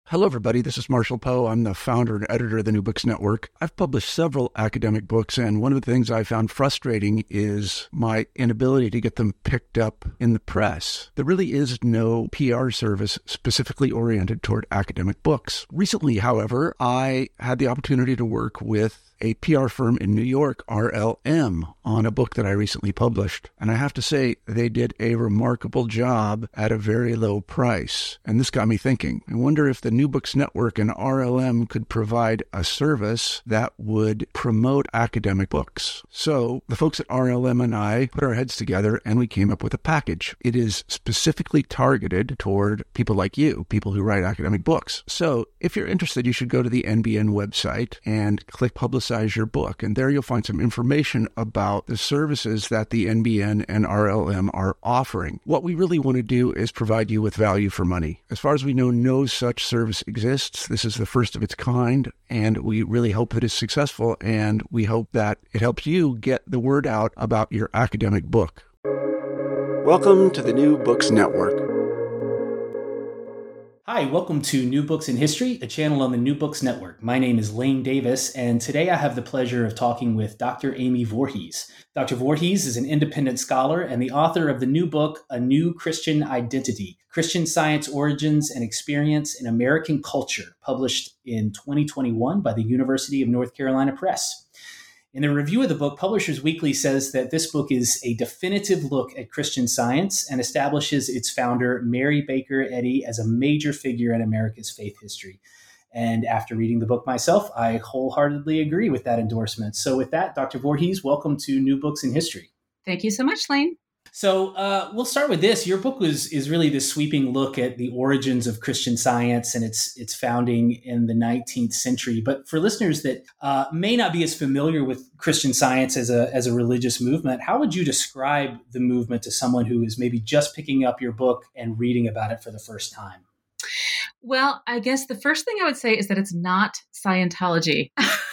Hello, everybody. This is Marshall Poe. I'm the founder and editor of the New Books Network. I've published several academic books, and one of the things I found frustrating is my inability to get them picked up in the press. There really is no PR service specifically oriented toward academic books. Recently, however, I had the opportunity to work with a PR firm in New York, RLM, on a book that I recently published. And I have to say, they did a remarkable job at a very low price. And this got me thinking. I wonder if the New Books Network and RLM could provide a service that would promote academic books. So the folks at RLM and I put our heads together and we came up with a package. It is specifically targeted toward people like you, people who write academic books. So if you're interested, you should go to the NBN website and click Publicize Your Book. And there you'll find some information about the services that the NBN and RLM are offering. What we really want to do is provide you with value for money. As far as we know, no such service exists. This is the first of its kind, and we really hope that it's successful, and we hope that it helps you get the word out about your academic book. Welcome to the New Books Network. Hi, welcome to New Books in History, a channel on the New Books Network. My name is Lane Davis, and today I have the pleasure of talking with Dr. Amy Voorhees. Dr. Voorhees is an independent scholar and the author of the new book, A New Christian Identity, Christian Science Origins and Experience in American Culture, published in 2021 by the University of North Carolina Press. In the review of the book, Publishers Weekly says that this book is a definitive look at Christian Science and establishes its founder, Mary Baker Eddy, as a major figure in America's faith history. And after reading the book myself, I wholeheartedly agree with that endorsement. So with that, Dr. Voorhees, welcome to New Books in History. Thank you so much, Lane. So we'll start with this. Your book is really this sweeping look at the origins of Christian Science and its founding in the 19th century. But for listeners that may not be as familiar with Christian Science as a religious movement, how would you describe the movement to someone who is maybe just picking up your book and reading about it for the first time? Well, I guess the first thing I would say is that it's not Scientology.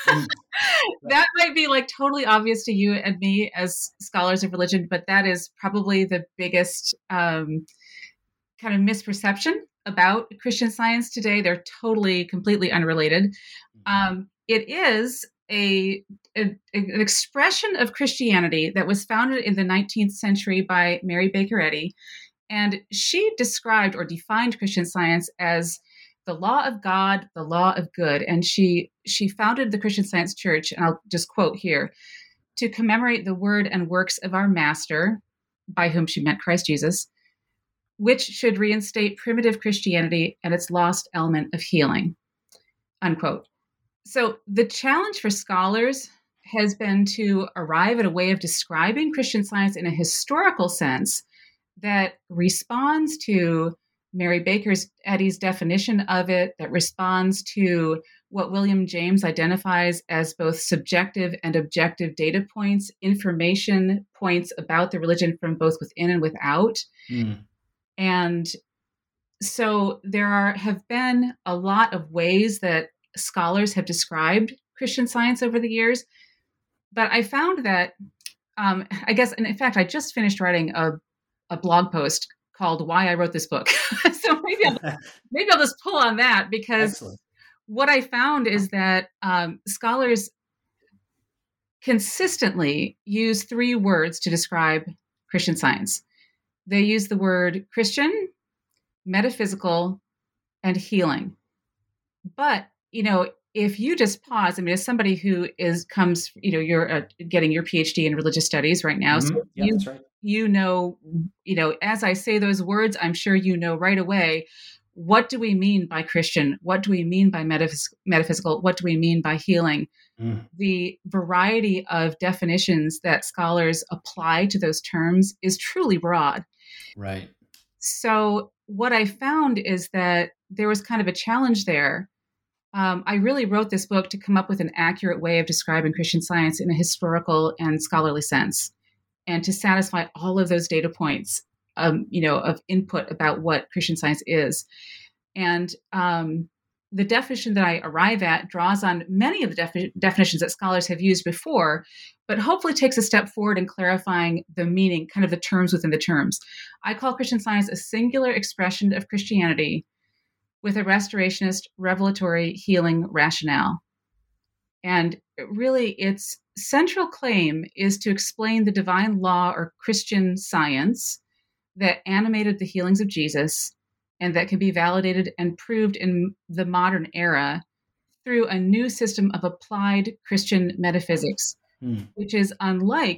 That might be like totally obvious to you and me as scholars of religion, but that is probably the biggest kind of misperception about Christian Science today. They're totally, completely unrelated. It is an expression of Christianity that was founded in the 19th century by Mary Baker Eddy. And she described or defined Christian Science as the law of God, the law of good. And she founded the Christian Science Church, and I'll just quote here, to commemorate the word and works of our Master, by whom she meant Christ Jesus, which should reinstate primitive Christianity and its lost element of healing, unquote. So the challenge for scholars has been to arrive at a way of describing Christian Science in a historical sense that responds to Mary Baker Eddy's definition of it, that responds to what William James identifies as both subjective and objective data points, information points about the religion from both within and without. And so there have been a lot of ways that scholars have described Christian Science over the years. But I found that, I guess, and in fact, I just finished writing a blog post called Why I Wrote This Book. So maybe I'll just pull on that, because Excellent. What I found is that scholars consistently use three words to describe Christian Science. They use the word Christian, metaphysical, and healing. But, if you just pause, as somebody who comes, you're getting your PhD in religious studies right now. Mm-hmm. So yeah, that's right. As I say those words, I'm sure you know right away, what do we mean by Christian? What do we mean by metaphysical? What do we mean by healing? The variety of definitions that scholars apply to those terms is truly broad. Right. So what I found is that there was kind of a challenge there. I really wrote this book to come up with an accurate way of describing Christian Science in a historical and scholarly sense, and to satisfy all of those data points, of input about what Christian Science is. And the definition that I arrive at draws on many of the definitions that scholars have used before, but hopefully takes a step forward in clarifying the meaning, kind of the terms within the terms. I call Christian Science a singular expression of Christianity with a restorationist revelatory healing rationale. And really, its central claim is to explain the divine law or Christian science that animated the healings of Jesus and that can be validated and proved in the modern era through a new system of applied Christian metaphysics, which is unlike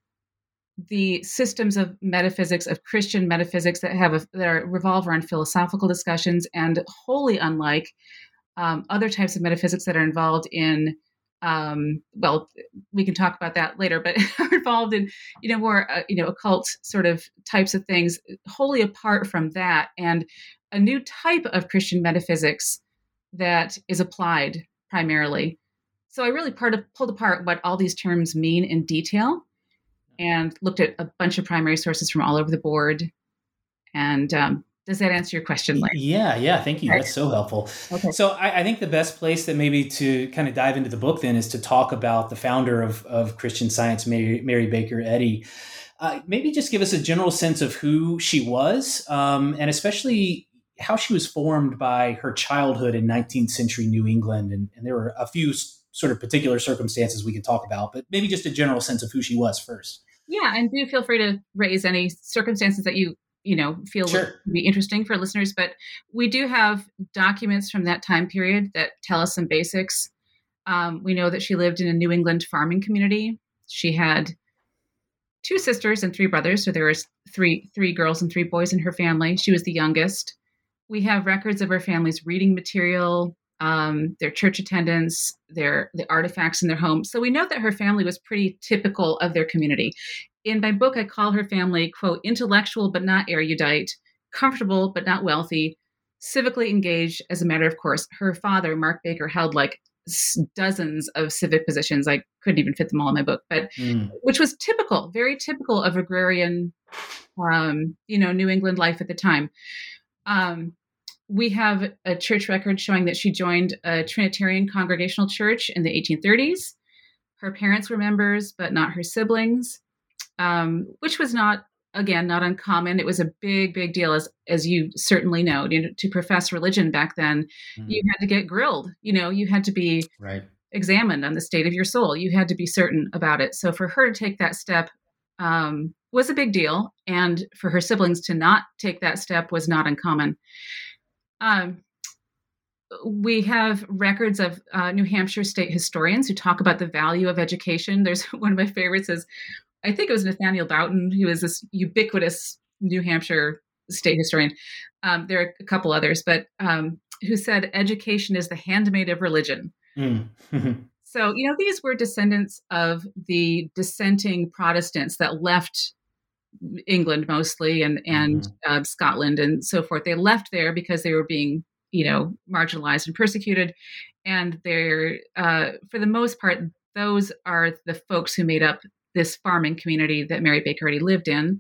the systems of metaphysics, of Christian metaphysics that revolve around philosophical discussions, and wholly unlike other types of metaphysics that are involved in, well, we can talk about that later, but are involved in, more, occult sort of types of things, wholly apart from that, and a new type of Christian metaphysics that is applied primarily. So I really pulled apart what all these terms mean in detail and looked at a bunch of primary sources from all over the board. And does that answer your question, Lane? Yeah. Thank you. That's so helpful. Okay. So I think the best place that maybe to kind of dive into the book then is to talk about the founder of Christian Science, Mary Baker Eddy. Maybe just give us a general sense of who she was, and especially how she was formed by her childhood in 19th century New England. And there were a few sort of particular circumstances we could talk about, but maybe just a general sense of who she was first. Yeah, and do feel free to raise any circumstances that you feel would be interesting for listeners. But we do have documents from that time period that tell us some basics. We know that she lived in a New England farming community. She had 2 sisters and 3 brothers, so there was three girls and 3 boys in her family. She was the youngest. We have records of her family's reading material, their church attendance, the artifacts in their home. So we know that her family was pretty typical of their community. In my book, I call her family, quote, intellectual but not erudite, comfortable but not wealthy, civically engaged as a matter of course. Her father, Mark Baker, held like dozens of civic positions. I couldn't even fit them all in my book, but which was typical, very typical of agrarian, New England life at the time. We have a church record showing that she joined a Trinitarian Congregational Church in the 1830s. Her parents were members, but not her siblings, which was not uncommon. It was a big, big deal, as you certainly know. To profess religion back then, you had to get grilled. You had to be examined on the state of your soul. You had to be certain about it. So for her to take that step was a big deal, and for her siblings to not take that step was not uncommon. We have records of New Hampshire state historians who talk about the value of education. There's one of my favorites is, I think it was Nathaniel Boughton, who is this ubiquitous New Hampshire state historian. There are a couple others, but who said education is the handmaid of religion. So, these were descendants of the dissenting Protestants that left England mostly and Scotland and so forth. They left there because they were being, marginalized and persecuted. And they're, for the most part, those are the folks who made up this farming community that Mary Baker Eddy lived in.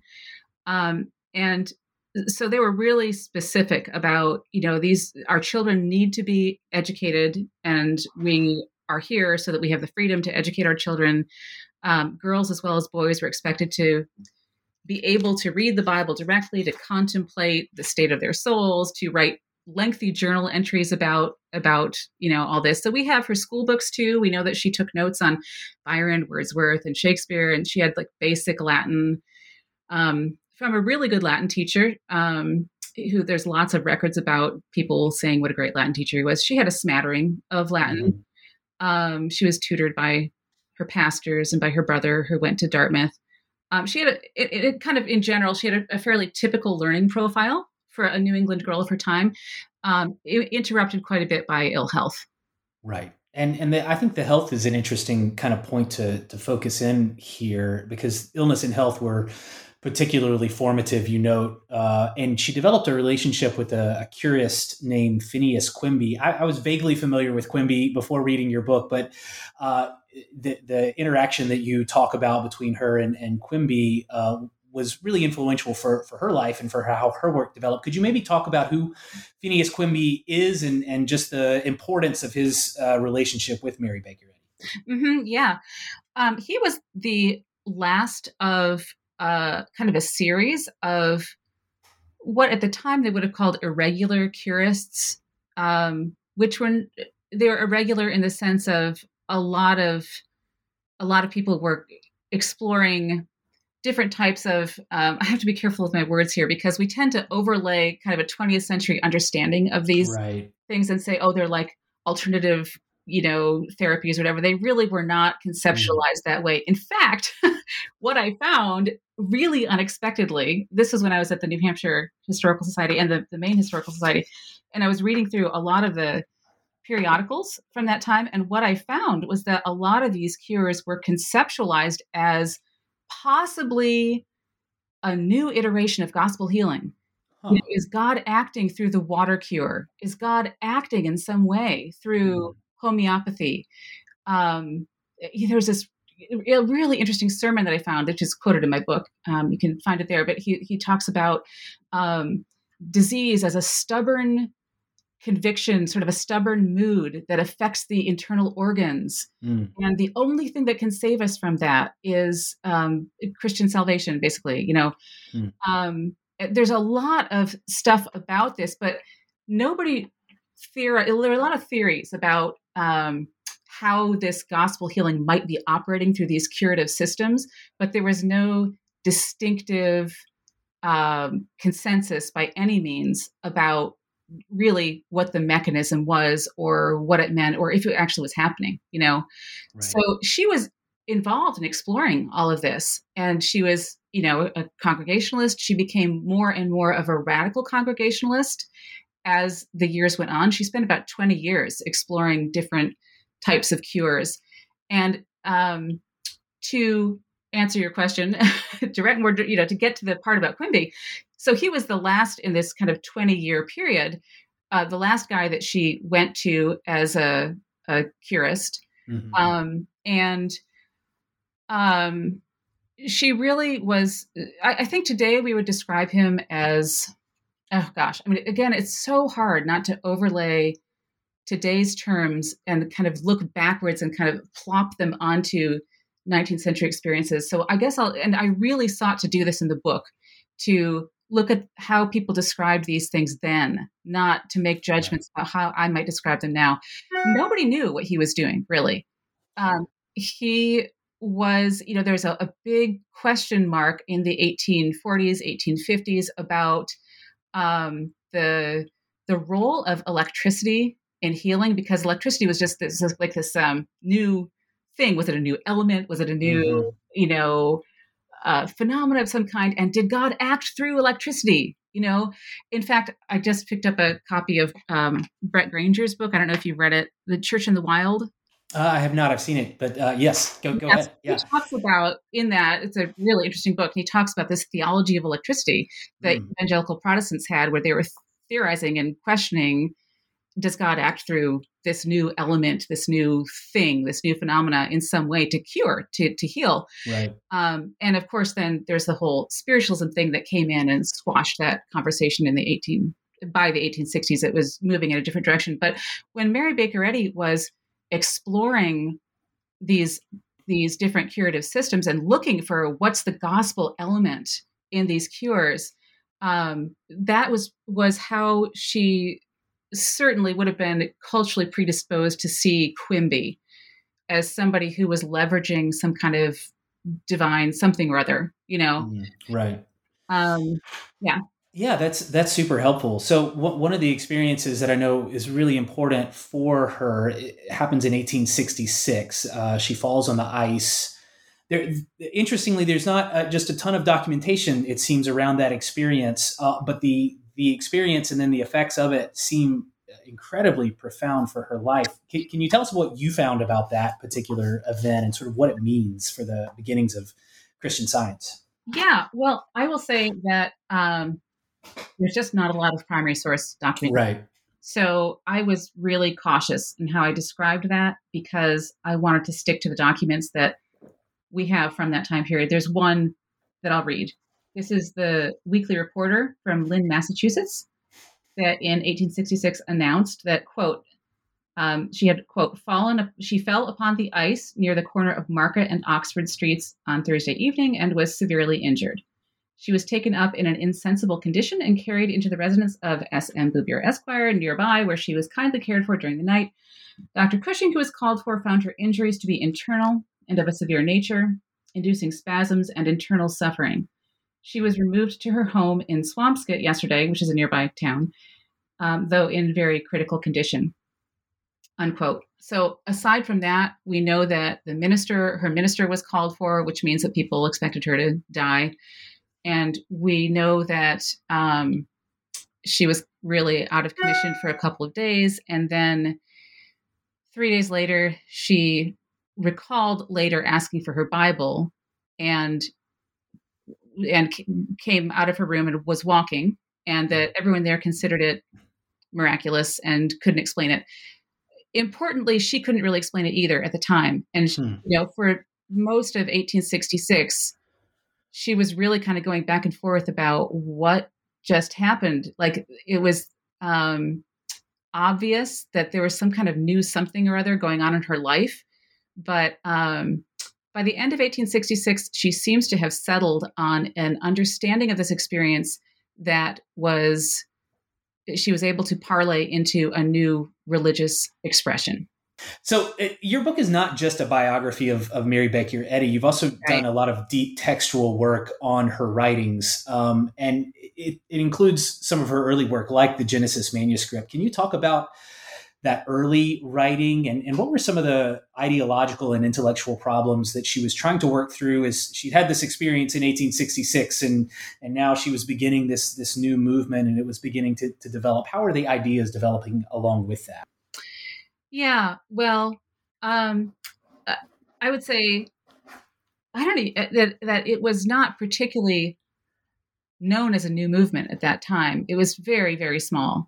And so they were really specific about, our children need to be educated, and we are here so that we have the freedom to educate our children. Girls as well as boys were expected to be able to read the Bible directly, to contemplate the state of their souls, to write lengthy journal entries about all this. So we have her school books too. We know that she took notes on Byron, Wordsworth, and Shakespeare, and she had like basic Latin from a really good Latin teacher, who there's lots of records about people saying what a great Latin teacher he was. She had a smattering of Latin. She was tutored by her pastors and by her brother, who went to Dartmouth. She had it kind of in general, she had a fairly typical learning profile for a New England girl of her time, interrupted quite a bit by ill health. Right. And I think the health is an interesting kind of point to focus in here, because illness and health were particularly formative, and she developed a relationship with a curist named Phineas Quimby. I was vaguely familiar with Quimby before reading your book, but the interaction that you talk about between her and Quimby was really influential for her life and for how her work developed. Could you maybe talk about who Phineas Quimby is and just the importance of his relationship with Mary Baker Eddy? Yeah. He was the last of kind of a series of what at the time they would have called irregular curists which were they were irregular in the sense of a lot of people were exploring different types of, I have to be careful with my words here because we tend to overlay kind of a 20th century understanding of these things and say, oh, they're like alternative, therapies or whatever. They really were not conceptualized that way. In fact, what I found really unexpectedly, this was when I was at the New Hampshire Historical Society and the Maine Historical Society, and I was reading through a lot of the periodicals from that time. And what I found was that a lot of these cures were conceptualized as possibly a new iteration of gospel healing. Is God acting through the water cure? Is God acting in some way through homeopathy? There's this really interesting sermon that I found, which is quoted in my book. You can find it there, but he talks about disease as a stubborn conviction, sort of a stubborn mood that affects the internal organs. And the only thing that can save us from that is Christian salvation, basically. There's a lot of stuff about this, but there are a lot of theories about how this gospel healing might be operating through these curative systems, but there was no distinctive consensus by any means about really what the mechanism was or what it meant or if it actually was happening, Right. So she was involved in exploring all of this, and she was, a Congregationalist. She became more and more of a radical Congregationalist as the years went on. She spent about 20 years exploring different types of cures. And to answer your question, to get to the part about Quimby, so he was the last in this kind of 20-year period, the last guy that she went to as a curist. She really was, I think today we would describe him as, oh gosh, I mean, again, it's so hard not to overlay today's terms and kind of look backwards and kind of plop them onto 19th century experiences. So I guess I really sought to do this in the book, to look at how people described these things then, not to make judgments about how I might describe them now. Nobody knew what he was doing, really. He was, there's a big question mark in the 1840s, 1850s about the role of electricity in healing, because electricity was just this new thing. Was it a new element? Was it a new, phenomena of some kind? And did God act through electricity? In fact, I just picked up a copy of Brett Granger's book. I don't know if you've read it, The Church in the Wild. I have not. I've seen it, but yes, go ahead. Yeah. He talks about in that, it's a really interesting book. And he talks about this theology of electricity that evangelical Protestants had, where they were theorizing and questioning, does God act through this new element, this new thing, this new phenomena in some way to cure, to heal? Right. And of course, then there's the whole spiritualism thing that came in and squashed that conversation by the 1860s. It was moving in a different direction. But when Mary Baker Eddy was exploring these different curative systems and looking for what's the gospel element in these cures, that was how she certainly would have been culturally predisposed to see Quimby as somebody who was leveraging some kind of divine something or other, Right. Yeah. Yeah, that's super helpful. So one of the experiences that I know is really important for her, it happens in 1866. She falls on the ice. Interestingly, there's not just a ton of documentation, it seems, around that experience, but the experience and then the effects of it seem incredibly profound for her life. Can you tell us what you found about that particular event and sort of what it means for the beginnings of Christian Science? Yeah, well, I will say that there's just not a lot of primary source documentation. Right. So I was really cautious in how I described that because I wanted to stick to the documents that we have from that time period. There's one that I'll read. This is the Weekly Reporter from Lynn, Massachusetts, that in 1866 announced that, quote, she had, quote, she fell upon the ice near the corner of Market and Oxford Streets on Thursday evening and was severely injured. She was taken up in an insensible condition and carried into the residence of S.M. Bouvier Esquire nearby, where she was kindly cared for during the night. Dr. Cushing, who was called for, found her injuries to be internal and of a severe nature, inducing spasms and internal suffering. She was removed to her home in Swampscott yesterday, which is a nearby town, though in very critical condition, unquote. So aside from that, we know that her minister was called for, which means that people expected her to die. And we know that she was really out of commission for a couple of days. And then 3 days later, she recalled later asking for her Bible and came out of her room and was walking, and that everyone there considered it miraculous and couldn't explain it. Importantly, she couldn't really explain it either at the time. And for most of 1866, she was really kind of going back and forth about what just happened. Like, it was obvious that there was some kind of new something or other going on in her life. But by the end of 1866, she seems to have settled on an understanding of this experience that she was able to parlay into a new religious expression. So your book is not just a biography of Mary Baker Eddy. You've also done a lot of deep textual work on her writings, and it includes some of her early work, like the Genesis manuscript. Can you talk about that early writing and what were some of the ideological and intellectual problems that she was trying to work through as she had this experience in 1866 and now she was beginning this new movement and it was beginning to develop? How are the ideas developing along with that? Yeah, well, I would say that it was not particularly known as a new movement at that time. It was very, very small.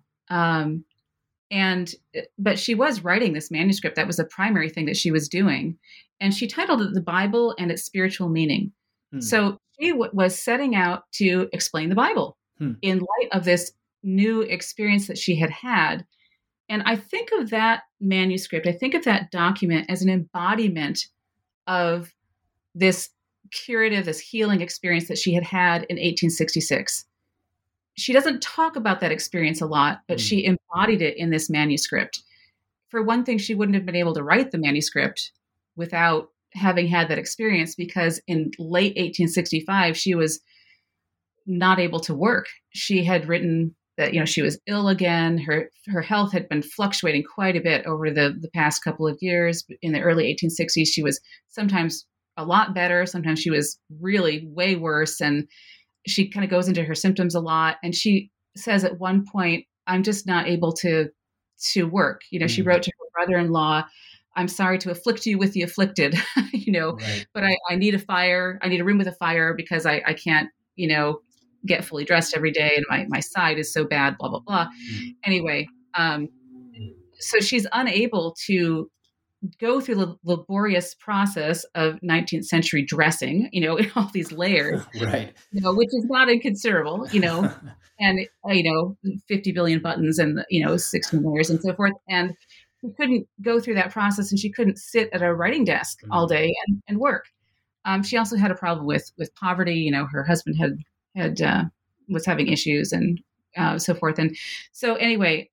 But she was writing this manuscript. That was the primary thing that she was doing. And she titled it The Bible and Its Spiritual Meaning. So she was setting out to explain the Bible in light of this new experience that she had had. And I think of that manuscript, I think of that document as an embodiment of this curative, this healing experience that she had had in 1866. She doesn't talk about that experience a lot, but she embodied it in this manuscript. For one thing, she wouldn't have been able to write the manuscript without having had that experience, because in late 1865, she was not able to work. She had written that, she was ill again. Her health had been fluctuating quite a bit over the past couple of years. In the early 1860s, she was sometimes a lot better. Sometimes she was really way worse. And she kind of goes into her symptoms a lot. And she says at one point, I'm just not able to work. She wrote to her brother-in-law, I'm sorry to afflict you with the afflicted, right. But I need a fire. I need a room with a fire because I can't, get fully dressed every day. And my side is so bad, blah, blah, blah. Anyway, so she's unable to go through the laborious process of 19th century dressing, in all these layers, right? Which is not inconsiderable, and 50 billion buttons and 16 layers and so forth. And she couldn't go through that process, and she couldn't sit at a writing desk all day and work. She also had a problem with poverty. Her husband was having issues and so forth. And so anyway,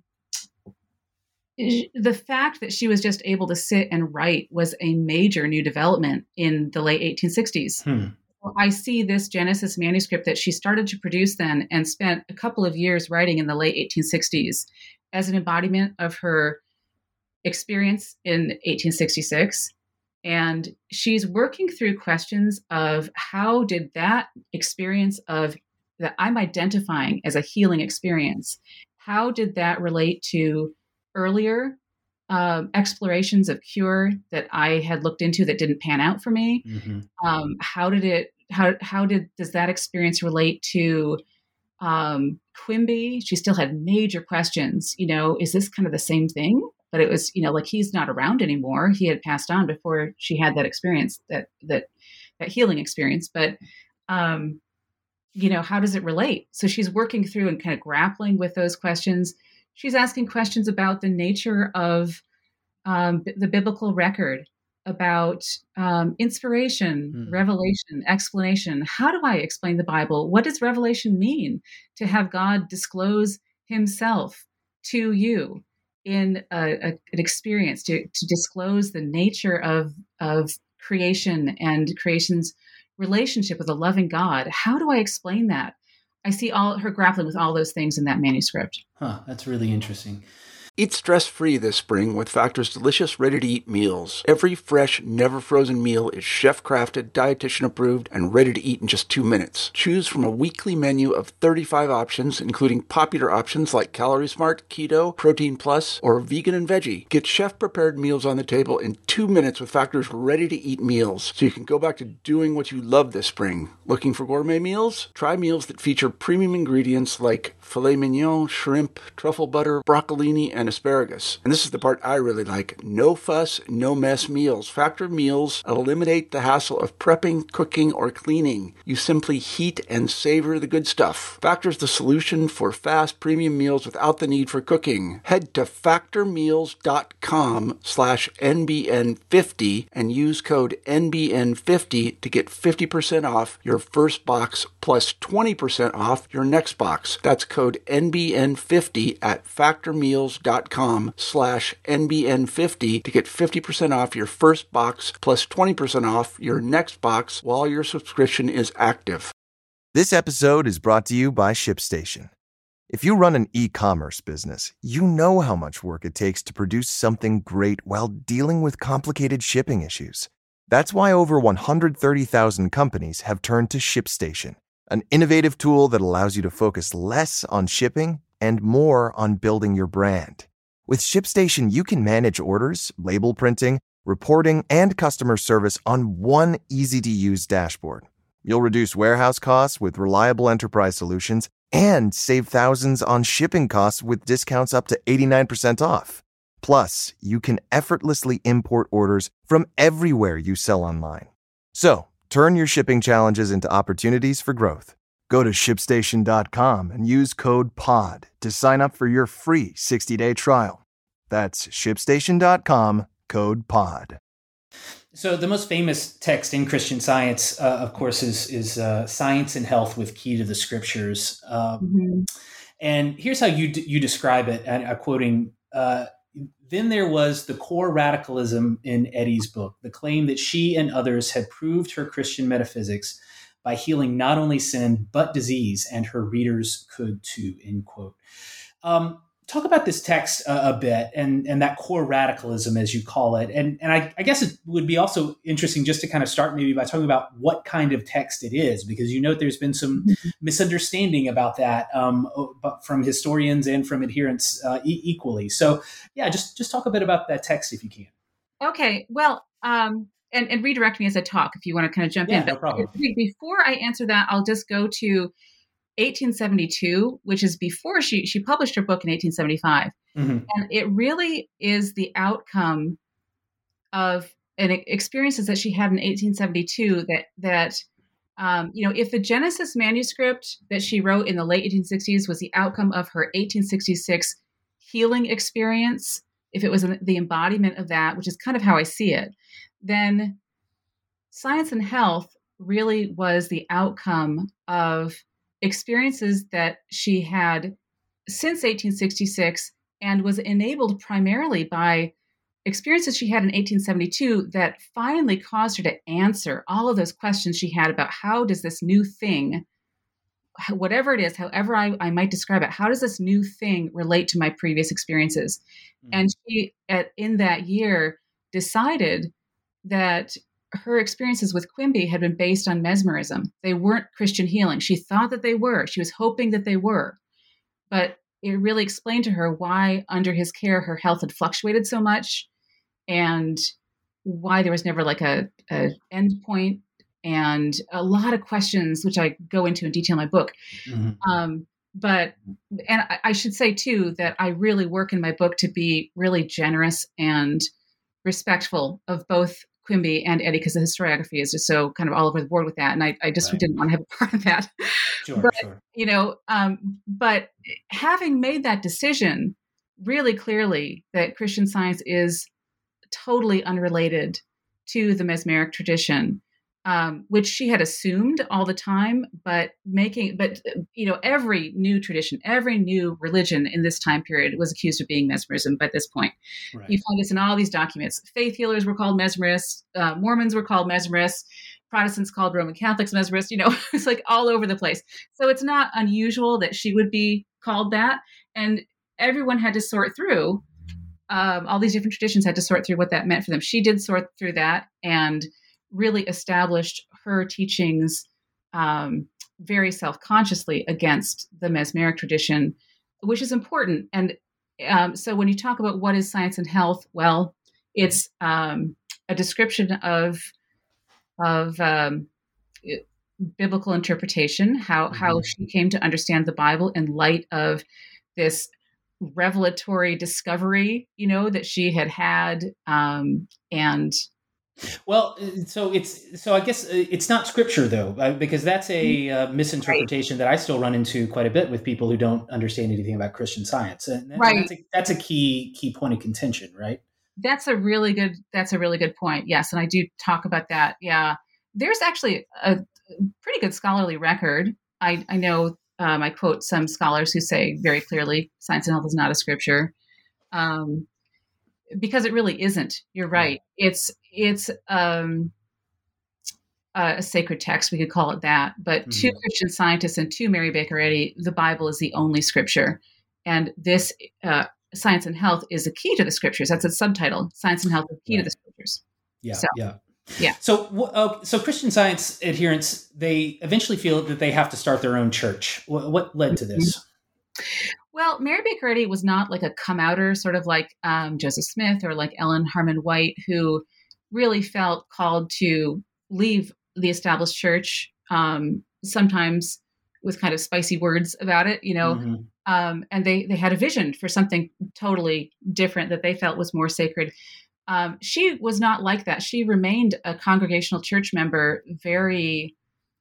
the fact that she was just able to sit and write was a major new development in the late 1860s. Well, I see this Genesis manuscript that she started to produce then and spent a couple of years writing in the late 1860s as an embodiment of her experience in 1866. And she's working through questions of how did that experience of that I'm identifying as a healing experience, how did that relate to earlier explorations of cure that I had looked into that didn't pan out for me? Does that experience relate to Quimby? She still had major questions. Is this kind of the same thing? But it was, like he's not around anymore. He had passed on before she had that experience, that healing experience. But how does it relate? So she's working through and kind of grappling with those questions. She's asking questions about the nature of the biblical record about inspiration, revelation, explanation. How do I explain the Bible? What does revelation mean? To have God disclose himself to you in an experience, to disclose the nature of creation and creation's relationship with a loving God. How do I explain that? I see her grappling with all those things in that manuscript. That's really interesting. Eat stress-free this spring with Factor's delicious, ready-to-eat meals. Every fresh, never-frozen meal is chef-crafted, dietitian-approved, and ready to eat in just 2 minutes. Choose from a weekly menu of 35 options, including popular options like Calorie Smart, Keto, Protein Plus, or Vegan and Veggie. Get chef-prepared meals on the table in 2 minutes with Factor's ready-to-eat meals, so you can go back to doing what you love this spring. Looking for gourmet meals? Try meals that feature premium ingredients like filet mignon, shrimp, truffle butter, broccolini, and asparagus. And this is the part I really like. No fuss, no mess meals. Factor meals eliminate the hassle of prepping, cooking, or cleaning. You simply heat and savor the good stuff. Factor's the solution for fast premium meals without the need for cooking. Head to factormeals.com/NBN50 and use code NBN50 to get 50% off your first box plus 20% off your next box. That's code NBN50 at factormeals.com/NBN50 to get 50% off your first box plus 20% off your next box while your subscription is active. This episode is brought to you by ShipStation. If you run an e-commerce business, you know how much work it takes to produce something great while dealing with complicated shipping issues. That's why over 130,000 companies have turned to ShipStation, an innovative tool that allows you to focus less on shipping and more on building your brand. With ShipStation, you can manage orders, label printing, reporting, and customer service on one easy-to-use dashboard. You'll reduce warehouse costs with reliable enterprise solutions and save thousands on shipping costs with discounts up to 89% off. Plus, you can effortlessly import orders from everywhere you sell online. So, turn your shipping challenges into opportunities for growth. Go to ShipStation.com and use code POD to sign up for your free 60-day trial. That's ShipStation.com, code POD. So the most famous text in Christian Science, of course, is Science and Health with Key to the Scriptures. And here's how you describe it, quoting, then there was the core radicalism in Eddy's book, the claim that she and others had proved her Christian metaphysics by healing not only sin, but disease, and her readers could too, end quote. Talk about this text a bit and that core radicalism, as you call it. And I guess it would be also interesting just to kind of start maybe by talking about what kind of text it is, because you note there's been some misunderstanding about that from historians and from adherents equally. So yeah, just talk a bit about that text if you can. Okay, well, and redirect me as I talk if you want to kind of jump in. No problem. Before I answer that, I'll just go to 1872, which is before she published her book in 1875. And it really is the outcome of experiences that she had in 1872 that if the Genesis manuscript that she wrote in the late 1860s was the outcome of her 1866 healing experience, if it was the embodiment of that, which is kind of how I see it, then Science and Health really was the outcome of experiences that she had since 1866 and was enabled primarily by experiences she had in 1872 that finally caused her to answer all of those questions she had about how does this new thing, whatever it is, however I might describe it, how does this new thing relate to my previous experiences? And she, in that year, decided that her experiences with Quimby had been based on mesmerism. They weren't Christian healing. She thought that they were. She was hoping that they were. But it really explained to her why, under his care, her health had fluctuated so much and why there was never like a end point, and a lot of questions, which I go into in detail in my book. But I should say, too, that I really work in my book to be really generous and respectful of both Quimby and Eddy, because the historiography is just so kind of all over the board with that. And I just didn't want to have a part of that. Sure. But having made that decision really clearly that Christian Science is totally unrelated to the mesmeric tradition, which she had assumed all the time, but every new tradition, every new religion in this time period was accused of being mesmerism by this point. Right. You find this in all these documents. Faith healers were called mesmerists, Mormons were called mesmerists, Protestants called Roman Catholics mesmerists, it's like all over the place. So it's not unusual that she would be called that. And everyone had to sort through, all these different traditions had to sort through what that meant for them. She did sort through that and really established her teachings very self-consciously against the mesmeric tradition, which is important. And so when you talk about what is science and health, well, it's a description of biblical interpretation, how she came to understand the Bible in light of this revelatory discovery, that she had, and well, so I guess it's not scripture though, because that's a misinterpretation that I still run into quite a bit with people who don't understand anything about Christian Science, and that's a key point of contention, right? That's a really good point. Yes, and I do talk about that. Yeah, there's actually a pretty good scholarly record. I know I quote some scholars who say very clearly, science and health is not a scripture. Because it really isn't. You're right. It's a sacred text. We could call it that. But to Christian Scientists and to Mary Baker Eddy, the Bible is the only scripture. And this Science and Health is a key to the scriptures. That's its subtitle. Science and Health is key to the scriptures. Yeah. So Christian Science adherents, they eventually feel that they have to start their own church. What led to this? Well, Mary Baker Eddy was not like a come-outer, sort of like Joseph Smith or like Ellen Harmon White, who really felt called to leave the established church, sometimes with kind of spicy words about it, and they had a vision for something totally different that they felt was more sacred. She was not like that. She remained a Congregational church member very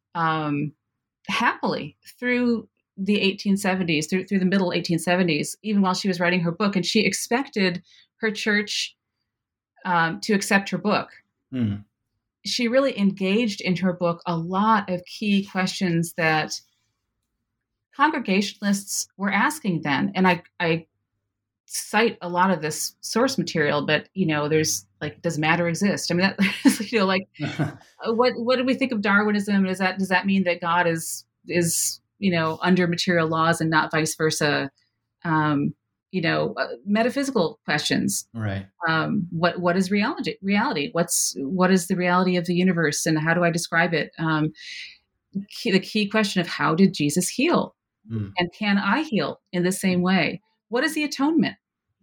happily through the 1870s, through the middle 1870s, even while she was writing her book. And she expected her church to accept her book. Mm. She really engaged in her book a lot of key questions that Congregationalists were asking then. And I cite a lot of this source material, but, there's like, does matter exist? I mean, that, what do we think of Darwinism? Does that mean that God is under material laws and not vice versa? Metaphysical questions. Right. What is reality? What is the reality of the universe, and how do I describe it? The key question of how did Jesus heal, and can I heal in the same way? What is the atonement?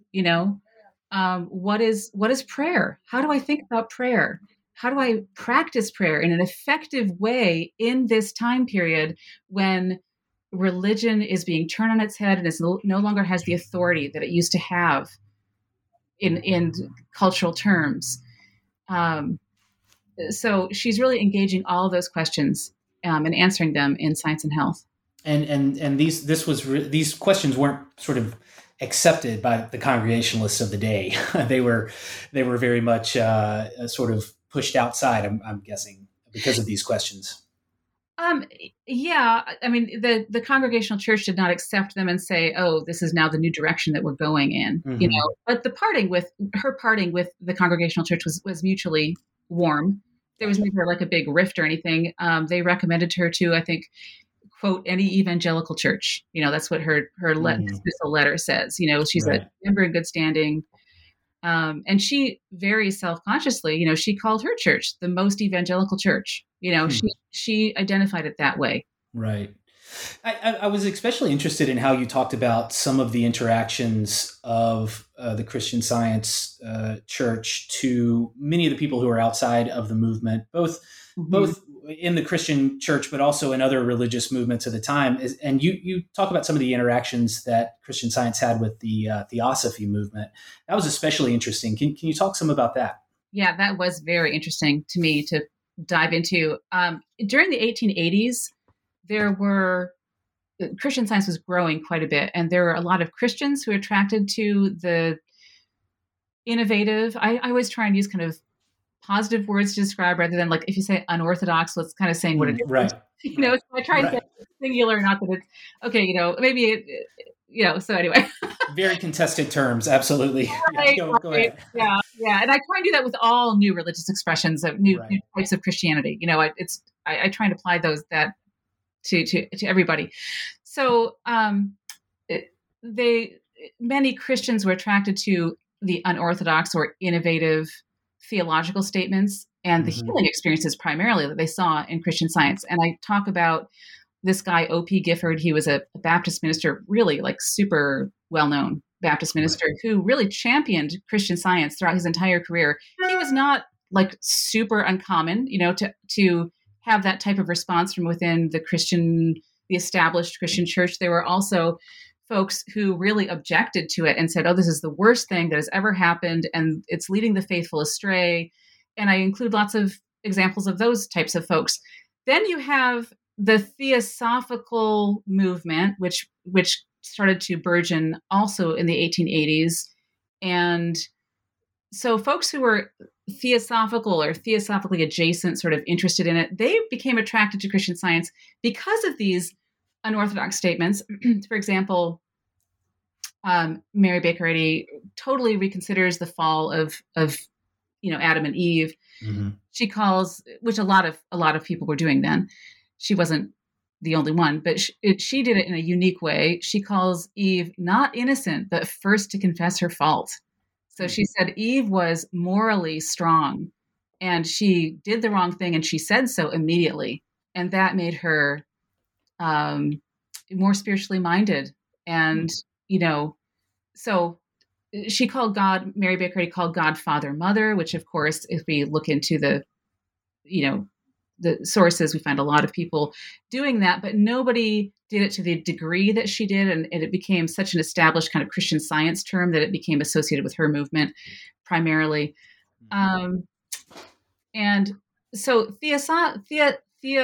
What is prayer? How do I think about prayer? How do I practice prayer in an effective way in this time period when religion is being turned on its head and is no longer has the authority that it used to have in cultural terms? So she's really engaging all of those questions and answering them in Science and Health. And these questions weren't sort of accepted by the Congregationalists of the day. They were very much sort of pushed outside, I'm guessing, because of these questions. Yeah. I mean, the Congregational Church did not accept them and say, "Oh, this is now the new direction that we're going in." Mm-hmm. But her parting with the Congregational Church was mutually warm. There was never like a big rift or anything. They recommended her to, I think, quote, any evangelical church. That's what her letter says. She's right. A member in good standing. And she very self-consciously, she called her church the most evangelical church. She identified it that way. Right. I was especially interested in how you talked about some of the interactions of the Christian Science church to many of the people who are outside of the movement, both in the Christian church, but also in other religious movements of the time. And you talk about some of the interactions that Christian Science had with the Theosophy movement. That was especially interesting. Can you talk some about that? Yeah, that was very interesting to me to dive into. During the 1880s, Christian Science was growing quite a bit, and there were a lot of Christians who were attracted to the innovative. I always try and use kind of positive words to describe rather than like if you say unorthodox, so it's kind of saying what it is. Right. So I try and say singular, not that it's okay, maybe so anyway. Very contested terms, absolutely. Right, Go ahead. Yeah. And I try and do that with all new religious expressions of new types of Christianity. I try and apply that to everybody. So many Christians were attracted to the unorthodox or innovative theological statements and the healing experiences primarily that they saw in Christian Science. And I talk about this guy, O.P. Gifford. He was a Baptist minister, really like super well-known Baptist minister who really championed Christian Science throughout his entire career. He was not like super uncommon, to have that type of response from within the established Christian church. There were also folks who really objected to it and said, oh, this is the worst thing that has ever happened, and it's leading the faithful astray. And I include lots of examples of those types of folks. Then you have the theosophical movement, which started to burgeon also in the 1880s. And so folks who were theosophical or theosophically adjacent, sort of interested in it, they became attracted to Christian Science because of these unorthodox statements. For example, Mary Baker Eddy totally reconsiders the fall of Adam and Eve. Mm-hmm. She calls, which a lot of people were doing then. She wasn't the only one, but she did it in a unique way. She calls Eve not innocent, but first to confess her fault. So she said Eve was morally strong and she did the wrong thing and she said so immediately. And that made her more spiritually minded. And, so she called God, Mary Baker Eddy called God Father, Mother, which of course, if we look into the sources, we find a lot of people doing that, but nobody did it to the degree that she did. And it became such an established kind of Christian Science term that it became associated with her movement primarily. And so theosophists,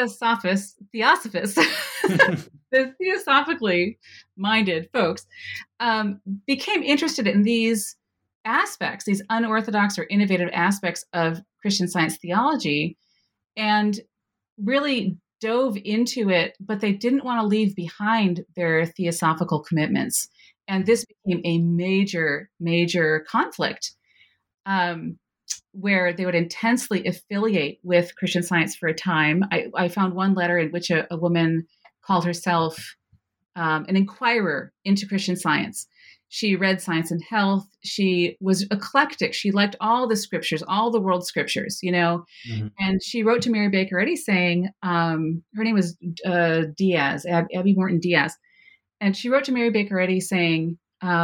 the theosophically minded folks became interested in these aspects, these unorthodox or innovative aspects of Christian Science theology, and really dove into it, but they didn't want to leave behind their theosophical commitments. And this became a major, major conflict where they would intensely affiliate with Christian Science for a time. I found one letter in which a woman called herself an inquirer into Christian Science. She read Science and Health. She was eclectic. She liked all the scriptures, all the world scriptures, Mm-hmm. And she wrote to Mary Baker Eddy saying, her name was Diaz, Abby Morton Diaz. And she wrote to Mary Baker Eddy saying,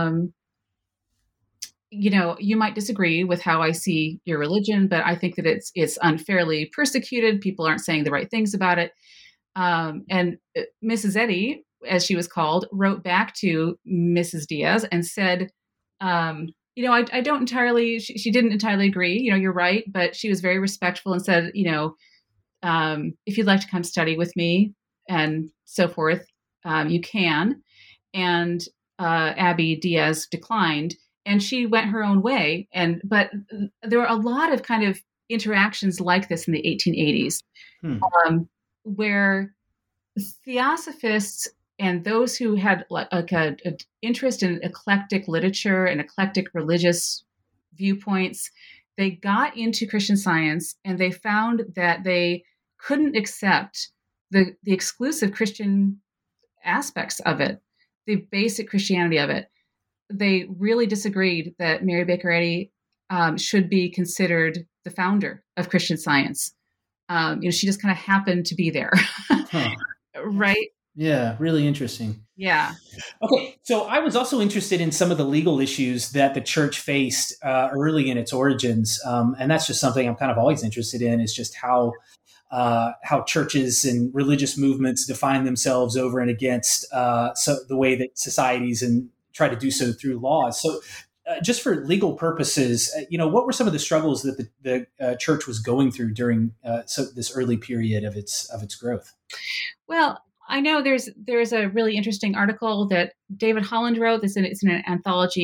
you might disagree with how I see your religion, but I think that it's unfairly persecuted. People aren't saying the right things about it. And Mrs. Eddy, as she was called, wrote back to Mrs. Diaz and said, I don't entirely, she didn't entirely agree, you're right, but she was very respectful and said, if you'd like to come study with me and so forth, you can. And Abby Diaz declined and she went her own way. But there were a lot of kind of interactions like this in the 1880s, where theosophists and those who had like an interest in eclectic literature and eclectic religious viewpoints, they got into Christian Science and they found that they couldn't accept the exclusive Christian aspects of it, the basic Christianity of it. They really disagreed that Mary Baker Eddy should be considered the founder of Christian Science. She just kind of happened to be there, right? Yeah, really interesting. Yeah. Okay, so I was also interested in some of the legal issues that the church faced early in its origins, and that's just something I'm kind of always interested in, is just how churches and religious movements define themselves over and against so the way that societies and try to do so through laws. So just for legal purposes, what were some of the struggles that the church was going through during this early period of its growth? Well, I know there's a really interesting article that David Holland wrote. It's in an anthology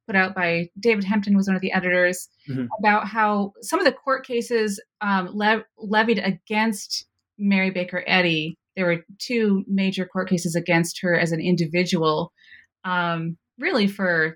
put out by David Hempton, was one of the editors, about how some of the court cases levied against Mary Baker Eddy. There were 2 major court cases against her as an individual, really for,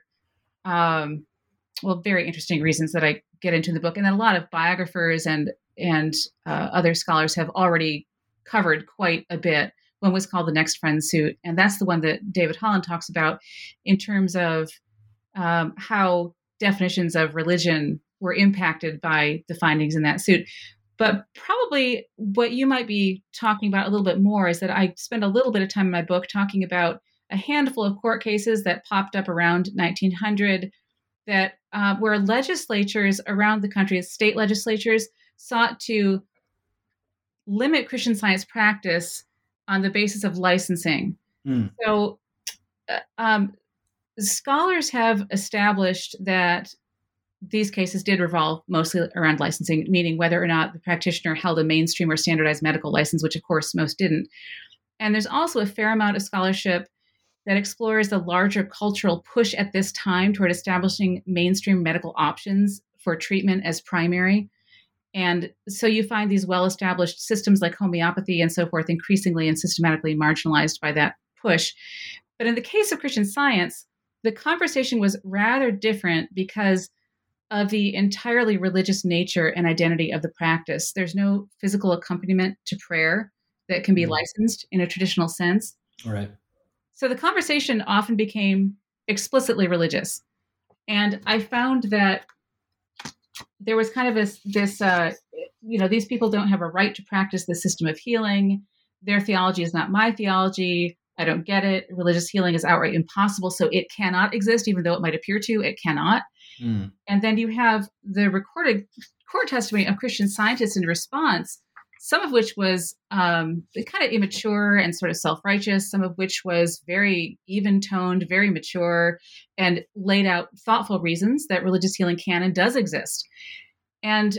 very interesting reasons that I get into in the book. And then a lot of biographers and other scholars have already covered quite a bit. One was called the Next Friend suit. And that's the one that David Holland talks about in terms of how definitions of religion were impacted by the findings in that suit. But probably what you might be talking about a little bit more is that I spend a little bit of time in my book talking about a handful of court cases that popped up around 1900 that where legislatures around the country, state legislatures, sought to limit Christian Science practice on the basis of licensing. So scholars have established that these cases did revolve mostly around licensing, meaning whether or not the practitioner held a mainstream or standardized medical license, which of course most didn't. And there's also a fair amount of scholarship that explores the larger cultural push at this time toward establishing mainstream medical options for treatment as primary. And so you find these well-established systems like homeopathy and so forth increasingly and systematically marginalized by that push. But in the case of Christian Science, the conversation was rather different because of the entirely religious nature and identity of the practice. There's no physical accompaniment to prayer that can be licensed in a traditional sense. Right. So the conversation often became explicitly religious. And I found that there was kind of this these people don't have a right to practice the system of healing. Their theology is not my theology. I don't get it. Religious healing is outright impossible. So it cannot exist, even though it might appear to, it cannot. And then you have the recorded court testimony of Christian Scientists in response, some of which was kind of immature and sort of self-righteous, some of which was very even-toned, very mature, and laid out thoughtful reasons that religious healing can and does exist. And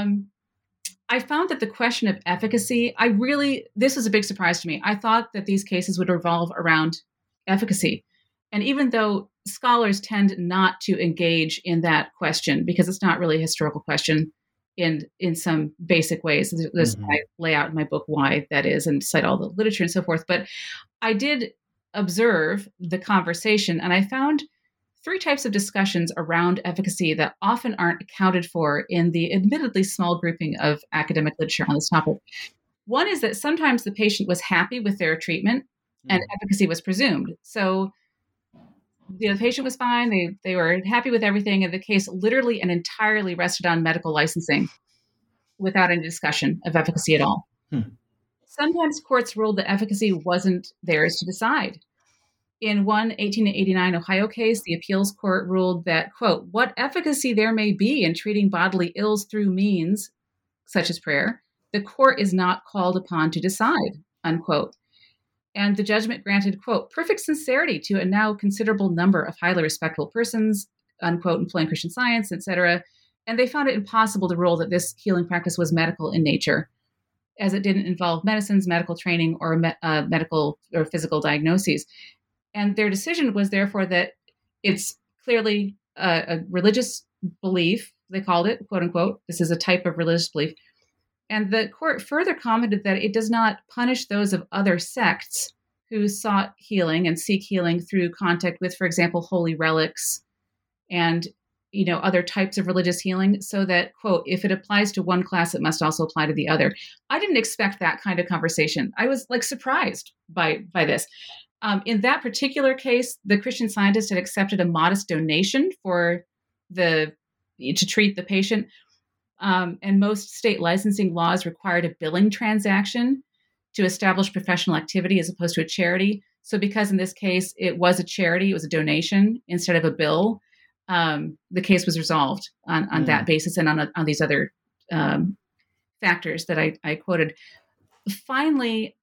I found that the question of efficacy, this was a big surprise to me. I thought that these cases would revolve around efficacy. And even though scholars tend not to engage in that question because it's not really a historical question in some basic ways. I lay out in my book why that is and cite all the literature and so forth. But I did observe the conversation, and I found 3 types of discussions around efficacy that often aren't accounted for in the admittedly small grouping of academic literature on this topic. One is that sometimes the patient was happy with their treatment and efficacy was presumed. So the patient was fine. They were happy with everything. And the case literally and entirely rested on medical licensing without any discussion of efficacy at all. Sometimes courts ruled that efficacy wasn't theirs to decide. In one 1889 Ohio case, the appeals court ruled that, quote, what efficacy there may be in treating bodily ills through means, such as prayer, the court is not called upon to decide, unquote. And the judgment granted, quote, perfect sincerity to a now considerable number of highly respectable persons, unquote, employing Christian Science, etc. And they found it impossible to rule that this healing practice was medical in nature, as it didn't involve medicines, medical training, or medical or physical diagnoses. And their decision was therefore that it's clearly a religious belief, they called it, quote unquote. This is a type of religious belief. And the court further commented that it does not punish those of other sects who sought healing and seek healing through contact with, for example, holy relics and, other types of religious healing, so that, quote, if it applies to one class, it must also apply to the other. I didn't expect that kind of conversation. I was surprised by this. In that particular case, the Christian Scientist had accepted a modest donation to treat the patient. And most state licensing laws required a billing transaction to establish professional activity as opposed to a charity. So because in this case, it was a charity, it was a donation instead of a bill, the case was resolved on that basis and on these other factors that I quoted. Finally,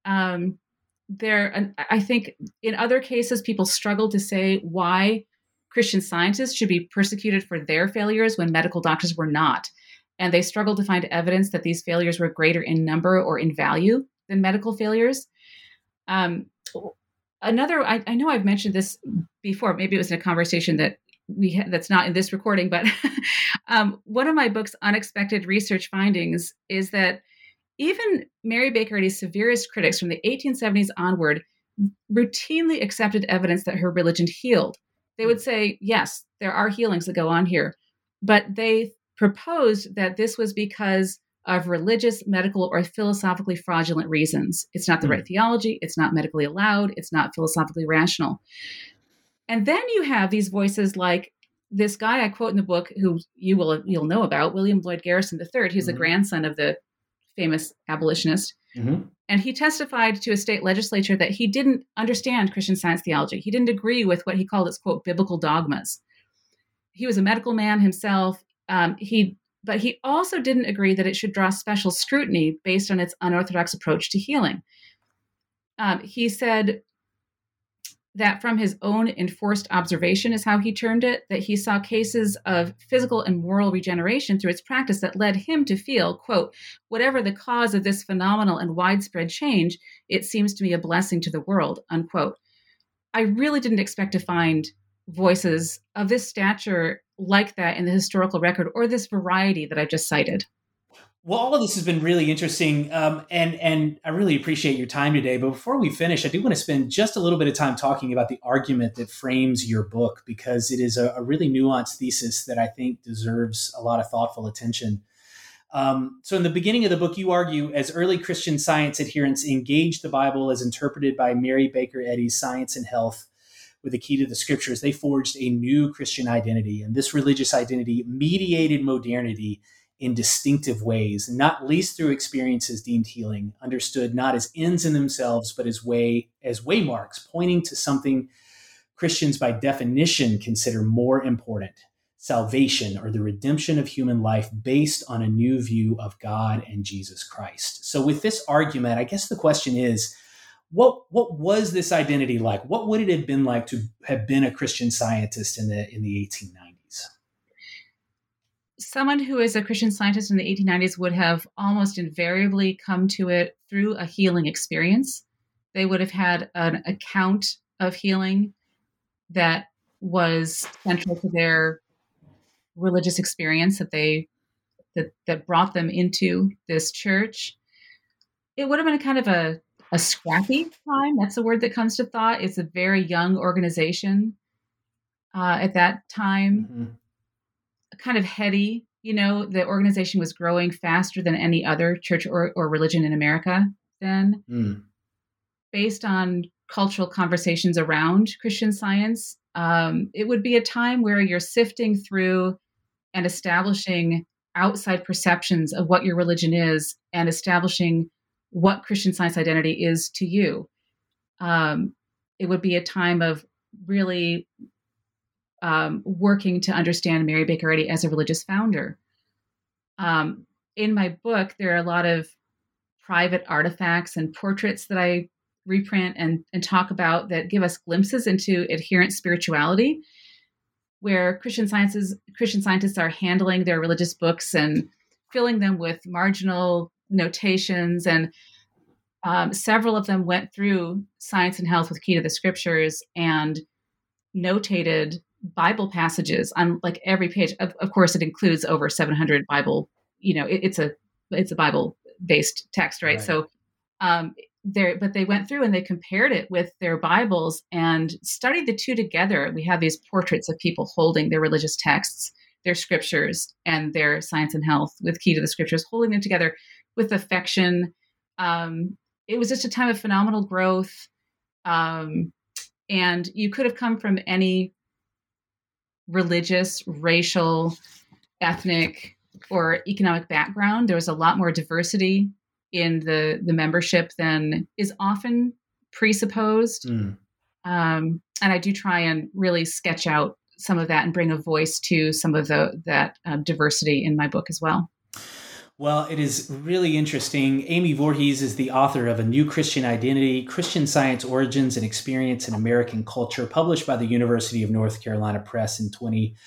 I think in other cases, people struggle to say why Christian Scientists should be persecuted for their failures when medical doctors were not. And they struggled to find evidence that these failures were greater in number or in value than medical failures. I know I've mentioned this before. Maybe it was in a conversation that that's not in this recording, but one of my book's unexpected research findings is that even Mary Baker Eddy's severest critics from the 1870s onward routinely accepted evidence that her religion healed. They would say, yes, there are healings that go on here, but they proposed that this was because of religious, medical, or philosophically fraudulent reasons. It's not the right theology. It's not medically allowed. It's not philosophically rational. And then you have these voices like this guy I quote in the book, who you'll know about, William Lloyd Garrison III. He's a grandson of the famous abolitionist. And he testified to a state legislature that he didn't understand Christian Science theology. He didn't agree with what he called its, quote, biblical dogmas. He was a medical man himself. But he also didn't agree that it should draw special scrutiny based on its unorthodox approach to healing. He said that from his own enforced observation, is how he termed it, that he saw cases of physical and moral regeneration through its practice that led him to feel, quote, whatever the cause of this phenomenal and widespread change, it seems to me a blessing to the world, unquote. I really didn't expect to find voices of this stature like that in the historical record, or this variety that I just cited. Well, all of this has been really interesting, and I really appreciate your time today. But before we finish, I do want to spend just a little bit of time talking about the argument that frames your book, because it is a really nuanced thesis that I think deserves a lot of thoughtful attention. So in the beginning of the book, you argue, as early Christian Science adherents engaged the Bible as interpreted by Mary Baker Eddy's Science and Health with the key to the scriptures, they forged a new Christian identity. And this religious identity mediated modernity in distinctive ways, not least through experiences deemed healing, understood not as ends in themselves, but as waymarks, pointing to something Christians by definition consider more important: salvation, or the redemption of human life based on a new view of God and Jesus Christ. So with this argument, I guess the question is, what was this identity like? What would it have been like to have been a Christian Scientist in the 1890s? Someone who is a Christian Scientist in the 1890s would have almost invariably come to it through a healing experience. They would have had an account of healing that was central to their religious experience that brought them into this church. It would have been kind of a scrappy time. That's the word that comes to thought. It's a very young organization at that time, kind of heady. The organization was growing faster than any other church or religion in America then. Based on cultural conversations around Christian Science, it would be a time where you're sifting through and establishing outside perceptions of what your religion is and establishing what Christian Science identity is to you. It would be a time of really working to understand Mary Baker Eddy as a religious founder. In my book, there are a lot of private artifacts and portraits that I reprint and talk about that give us glimpses into adherent spirituality, where Christian scientists are handling their religious books and filling them with marginal notations. And several of them went through Science and Health with Key to the Scriptures and notated Bible passages on like every page. Of course, it includes over 700 Bible. It's a Bible-based text, right? So, but they went through and they compared it with their Bibles and studied the two together. We have these portraits of people holding their religious texts, their scriptures, and their Science and Health with Key to the Scriptures, holding them together with affection. It was just a time of phenomenal growth. And you could have come from any religious, racial, ethnic, or economic background. There was a lot more diversity in the membership than is often presupposed. And I do try and really sketch out some of that and bring a voice to some of that diversity in my book as well. Well, it is really interesting. Amy Voorhees is the author of A New Christian Identity, Christian Science Origins and Experience in American Culture, published by the University of North Carolina Press in 2020.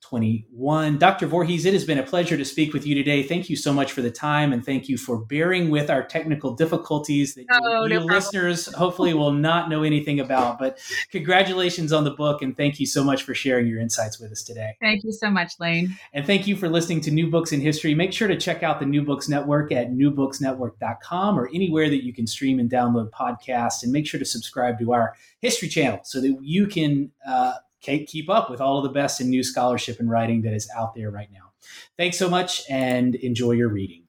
2021. Dr. Voorhees, it has been a pleasure to speak with you today. Thank you so much for the time, and thank you for bearing with our technical difficulties that you listeners hopefully will not know anything about. But congratulations on the book, and thank you so much for sharing your insights with us today. Thank you so much, Lane. And thank you for listening to New Books in History. Make sure to check out the New Books Network at newbooksnetwork.com or anywhere that you can stream and download podcasts. And make sure to subscribe to our History channel so that you can keep up with all of the best in new scholarship and writing that is out there right now. Thanks so much and enjoy your reading.